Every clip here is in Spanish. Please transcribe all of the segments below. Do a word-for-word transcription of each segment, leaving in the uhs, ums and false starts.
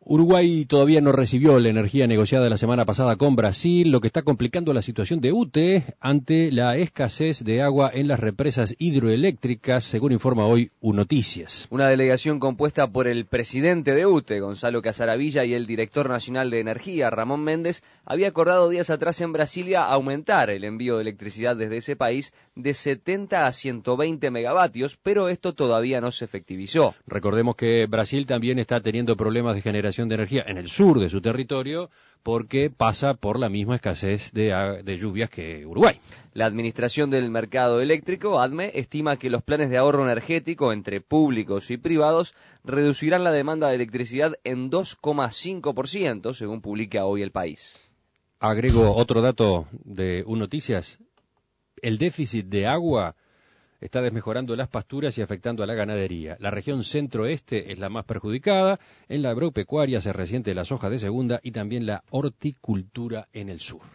Uruguay todavía no recibió la energía negociada la semana pasada con Brasil, lo que está complicando la situación de U T E ante la escasez de agua en las represas hidroeléctricas, según informa hoy UNoticias. Una delegación compuesta por el presidente de U T E, Gonzalo Casaravilla, y el director nacional de energía, Ramón Méndez, había acordado días atrás en Brasilia aumentar el envío de electricidad desde ese país de setenta a ciento veinte megavatios, pero esto todavía no se efectivizó. Recordemos que Brasil también está teniendo problemas de generación de energía en el sur de su territorio porque pasa por la misma escasez de, de lluvias que Uruguay. La Administración del Mercado Eléctrico, ADME, estima que los planes de ahorro energético entre públicos y privados reducirán la demanda de electricidad en dos coma cinco por ciento, según publica hoy El País. Agrego otro dato de UNoticias. El déficit de agua está desmejorando las pasturas y afectando a la ganadería. La región centro-este es la más perjudicada. En la agropecuaria se resiente la soja de segunda y también la horticultura en el sur.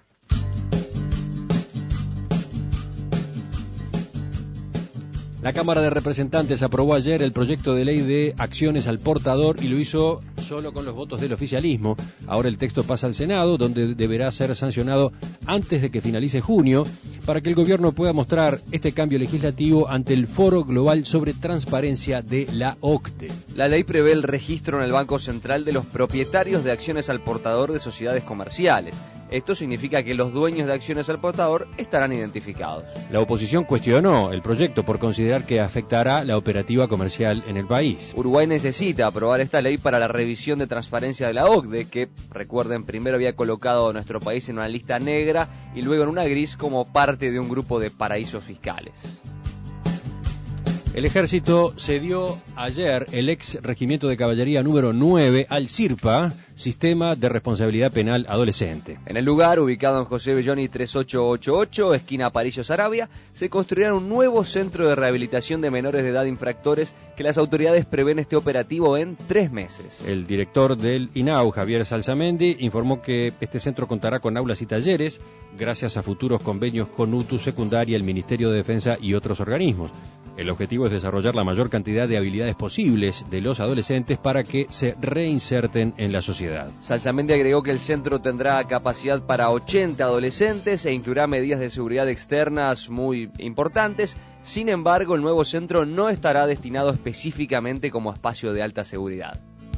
La Cámara de Representantes aprobó ayer el proyecto de ley de acciones al portador y lo hizo solo con los votos del oficialismo. Ahora el texto pasa al Senado, donde deberá ser sancionado antes de que finalice junio, para que el gobierno pueda mostrar este cambio legislativo ante el Foro Global sobre Transparencia de la O C D E. La ley prevé el registro en el Banco Central de los propietarios de acciones al portador de sociedades comerciales. Esto significa que los dueños de acciones al portador estarán identificados. La oposición cuestionó el proyecto por considerar que afectará la operativa comercial en el país. Uruguay necesita aprobar esta ley para la revisión de transparencia de la O C D E, que, recuerden, primero había colocado a nuestro país en una lista negra y luego en una gris como parte de un grupo de paraísos fiscales. El ejército cedió ayer el ex regimiento de caballería número nueve al SIRPA, Sistema de Responsabilidad Penal Adolescente. En el lugar, ubicado en José Belloni treinta y ocho ochenta y ocho, esquina Aparicio Saravia, se construirá un nuevo centro de rehabilitación de menores de edad infractores que las autoridades prevén este operativo en tres meses. El director del I N A U, Javier Salsamendi, informó que este centro contará con aulas y talleres gracias a futuros convenios con U T U Secundaria, el Ministerio de Defensa y otros organismos. El objetivo es desarrollar la mayor cantidad de habilidades posibles de los adolescentes para que se reinserten en la sociedad. Salsamendi agregó que el centro tendrá capacidad para ochenta adolescentes e incluirá medidas de seguridad externas muy importantes. Sin embargo, el nuevo centro no estará destinado específicamente como espacio de alta seguridad.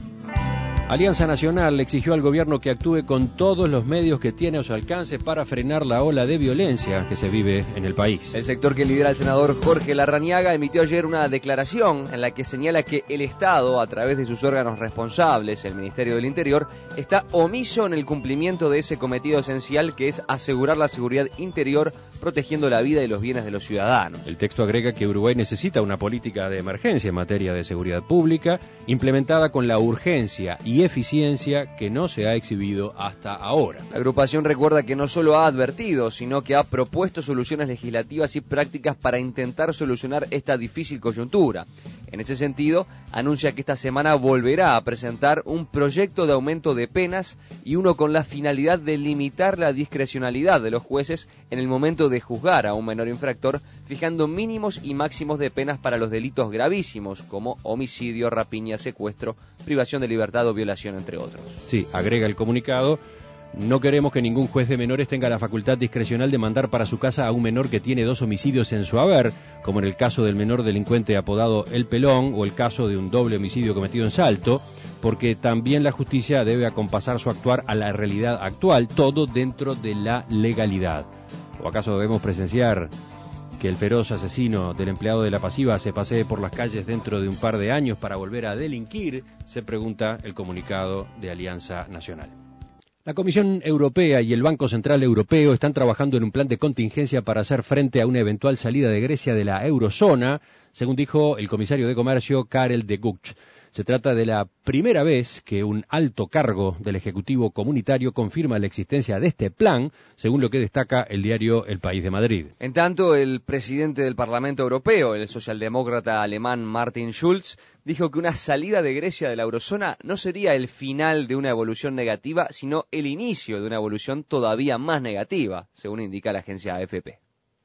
Alianza Nacional le exigió al gobierno que actúe con todos los medios que tiene a su alcance para frenar la ola de violencia que se vive en el país. El sector que lidera el senador Jorge Larrañaga emitió ayer una declaración en la que señala que el Estado, a través de sus órganos responsables, el Ministerio del Interior, está omiso en el cumplimiento de ese cometido esencial que es asegurar la seguridad interior, protegiendo la vida y los bienes de los ciudadanos. El texto agrega que Uruguay necesita una política de emergencia en materia de seguridad pública, implementada con la urgencia y y eficiencia que no se ha exhibido hasta ahora. La agrupación recuerda que no solo ha advertido, sino que ha propuesto soluciones legislativas y prácticas para intentar solucionar esta difícil coyuntura. En ese sentido, anuncia que esta semana volverá a presentar un proyecto de aumento de penas y uno con la finalidad de limitar la discrecionalidad de los jueces en el momento de juzgar a un menor infractor, fijando mínimos y máximos de penas para los delitos gravísimos como homicidio, rapiña, secuestro, privación de libertad o violación, entre otros. Sí, agrega el comunicado. No queremos que ningún juez de menores tenga la facultad discrecional de mandar para su casa a un menor que tiene dos homicidios en su haber, como en el caso del menor delincuente apodado El Pelón o el caso de un doble homicidio cometido en Salto, porque también la justicia debe acompasar su actuar a la realidad actual, todo dentro de la legalidad. ¿O acaso debemos presenciar que el feroz asesino del empleado de la Pasiva se pasee por las calles dentro de un par de años para volver a delinquir? Se pregunta el comunicado de Alianza Nacional. La Comisión Europea y el Banco Central Europeo están trabajando en un plan de contingencia para hacer frente a una eventual salida de Grecia de la eurozona, según dijo el comisario de Comercio, Karel de Gucht. Se trata de la primera vez que un alto cargo del Ejecutivo Comunitario confirma la existencia de este plan, según lo que destaca el diario El País de Madrid. En tanto, el presidente del Parlamento Europeo, el socialdemócrata alemán Martin Schulz, dijo que una salida de Grecia de la eurozona no sería el final de una evolución negativa, sino el inicio de una evolución todavía más negativa, según indica la agencia A F P.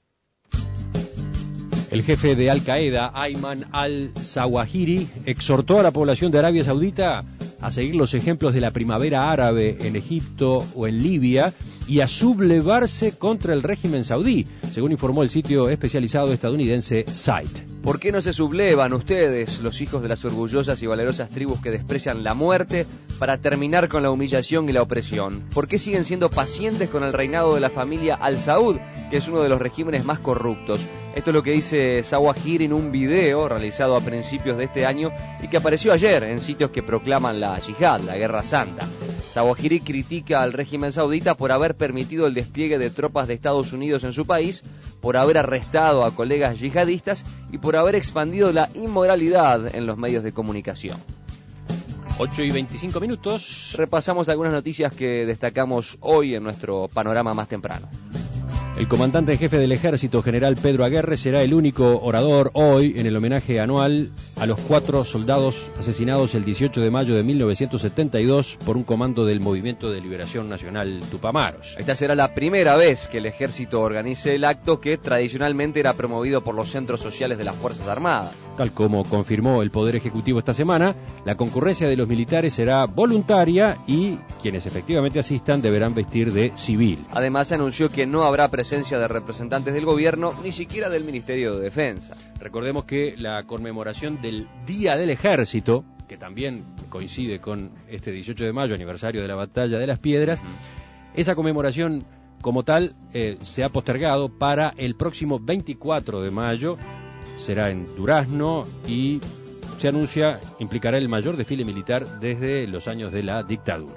El jefe de Al Qaeda, Ayman al-Zawahiri, exhortó a la población de Arabia Saudita a seguir los ejemplos de la primavera árabe en Egipto o en Libia y a sublevarse contra el régimen saudí, según informó el sitio especializado estadounidense Site. ¿Por qué no se sublevan ustedes, los hijos de las orgullosas y valerosas tribus que desprecian la muerte, para terminar con la humillación y la opresión? ¿Por qué siguen siendo pacientes con el reinado de la familia Al Saud, que es uno de los regímenes más corruptos? Esto es lo que dice Zawahiri en un video realizado a principios de este año y que apareció ayer en sitios que proclaman la yihad, la guerra santa. Zawahiri critica al régimen saudita por haber permitido el despliegue de tropas de Estados Unidos en su país, por haber arrestado a colegas yihadistas y por haber expandido la inmoralidad en los medios de comunicación. ocho y veinticinco minutos. Repasamos algunas noticias que destacamos hoy en nuestro panorama más temprano. El comandante en jefe del ejército, general Pedro Aguerre, será el único orador hoy en el homenaje anual a los cuatro soldados asesinados el dieciocho de mayo de mil novecientos setenta y dos por un comando del Movimiento de Liberación Nacional Tupamaros. Esta será la primera vez que el ejército organice el acto, que tradicionalmente era promovido por los centros sociales de las Fuerzas Armadas. Tal como confirmó el Poder Ejecutivo esta semana, la concurrencia de los militares será voluntaria y quienes efectivamente asistan deberán vestir de civil. Además, se anunció que no habrá presencia de representantes del gobierno, ni siquiera del Ministerio de Defensa. Recordemos que la conmemoración del Día del Ejército, que también coincide con este dieciocho de mayo, aniversario de la Batalla de las Piedras, esa conmemoración como tal eh, se ha postergado para el próximo veinticuatro de mayo, será en Durazno y se anuncia implicará el mayor desfile militar desde los años de la dictadura.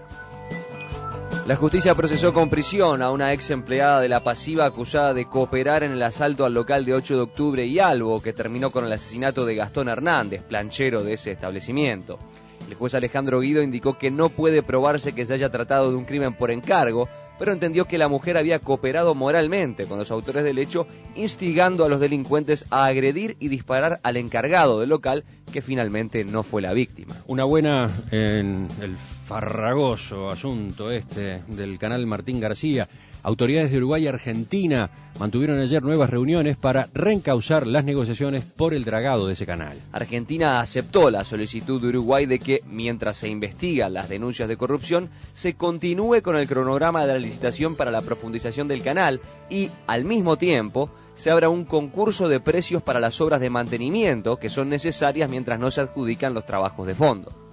La justicia procesó con prisión a una ex empleada de la Pasiva acusada de cooperar en el asalto al local de ocho de octubre y Albo, que terminó con el asesinato de Gastón Hernández, planchero de ese establecimiento. El juez Alejandro Guido indicó que no puede probarse que se haya tratado de un crimen por encargo, pero entendió que la mujer había cooperado moralmente con los autores del hecho, instigando a los delincuentes a agredir y disparar al encargado del local, que finalmente no fue la víctima. Una buena en el farragoso asunto este del canal Martín García. Autoridades de Uruguay y Argentina mantuvieron ayer nuevas reuniones para reencauzar las negociaciones por el dragado de ese canal. Argentina aceptó la solicitud de Uruguay de que, mientras se investigan las denuncias de corrupción, se continúe con el cronograma de la licitación para la profundización del canal y, al mismo tiempo, se abra un concurso de precios para las obras de mantenimiento que son necesarias mientras no se adjudican los trabajos de fondo.